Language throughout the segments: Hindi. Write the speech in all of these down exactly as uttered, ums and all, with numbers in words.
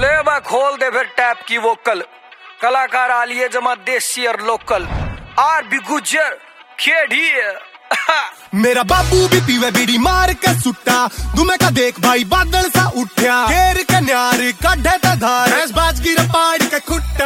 ले बा खोल दे फिर टैप की वोकल, कलाकार आलिए जमा देसी और लोकल, आर भी गुजर खेड़ी मेरा बाबू भी पीवे बीड़ी मार के सुट्टा, दुमे का देख भाई बादल सा उठ्या, घेर के न्यार काढ़े ता धार, ऐस बाज गिर पाड़ के खुट्टा।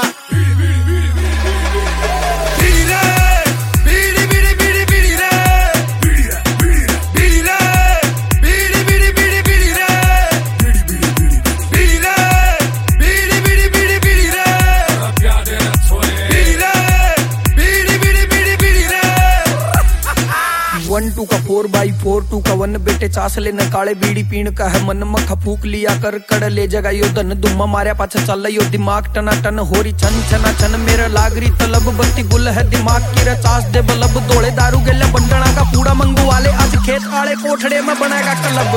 वन टू का फोर बाई फोर टू का वन बेटे चास लेने काले बीड़ी पीण का है मन मखा फूक लिया कर कड़ ले जगा यो धन दुम्मा मारे पाछा चल यो दिमाग टना टन होरी छन छना छन मेरा लागरी तलब बत्ती गुल है दिमाग की चास दे बलब दौड़े दारू गेले बंडना का पूड़ा मंगू वाले आज खेत आले कोठड़े में बनाएगा क्लब।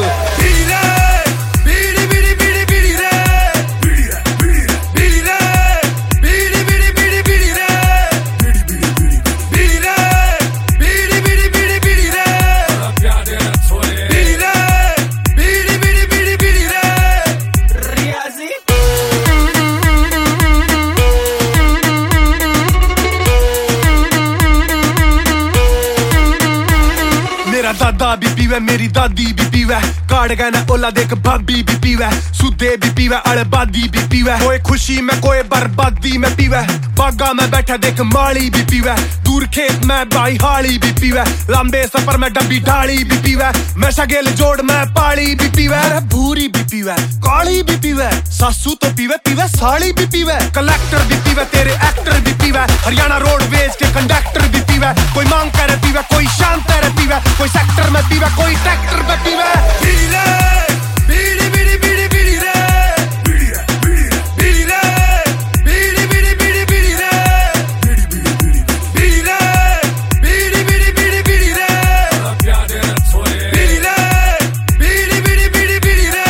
दादा भी पीवे मेरी दादी भी पीवे, काट गए ना ओला देख भाभी भी पीवे, सुदे भी पीवे अड़बादी भी पीवे, कोई खुशी में कोई बर्बादी में पीवे, बागा में बैठा देख माली भी पीवे, दूर खेत में बाई हाली भी पीवे, लंबे सफर में डब्बी ढाली भी पीवे, मैं शगेल जोड़ में पाली भी पीवे, भूरी भी पीवे काली भी पीवे, सासू तो पीवे पीवे साली भी पीवे, कलेक्टर भी पीवे तेरे एक्टर भी पीवे, हरियाणा रोडवेज के कंडक्टर भी पीवे, कोई मांग करे पीवे कोई शांत करे पीवे, कोई सेक्टर में पीवे कोई ट्रैक्टर में पीवे। बीड़ी बीड़ी बीड़ी बीड़ी रे, बीड़ी बीड़ी रे, बीड़ी बीड़ी बीड़ी बीड़ी रे, बीड़ी बीड़ी रे, बीड़ी बीड़ी बीड़ी बीड़ी रे, बीड़ी रे, बीड़ी बीड़ी बीड़ी बीड़ी रे।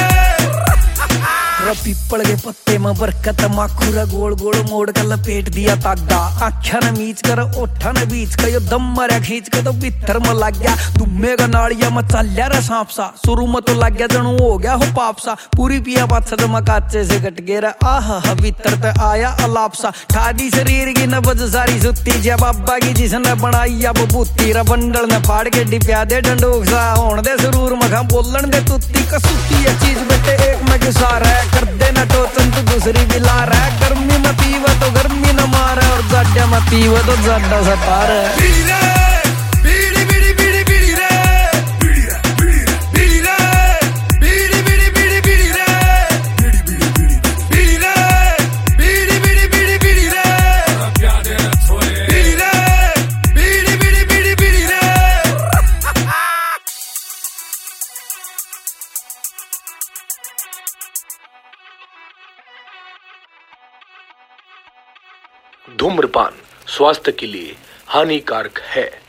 पीपल के पत्ते में बरकत माखुरा गोल गोल मोड़ कर लपेट दिया तागा, आख्या न मीच कर ओठा न बीच का यो दम मरा खींच के तो भीतर में लग गया, तुम्हे का नाड़िया में चल्या रे सांप सा, शुरू में तो लग गया जनू हो गया हो पाप सा, पूरी पिया पाछा तो मकाचे से कट गया आहा भीतर ते आया अलाप सा, ठादी शरीर की नब्ज सारी सुत्ती जब बाबा की जिसने बनाई अब बूती रा बंडल ने फाड़ के डिप्या दे डंडोक सा, होने दे सुरूर मखा बोलन दे तुत्ती कसूती है चीज बेटे एक में गुसार है, कर देना टोचन तो दूसरी बिला रहा है, गर्मी में पीवा तो गर्मी न मारे और जाड्या में पीवा तो जाड्या से पार है। धूम्रपान स्वास्थ्य के लिए हानिकारक है।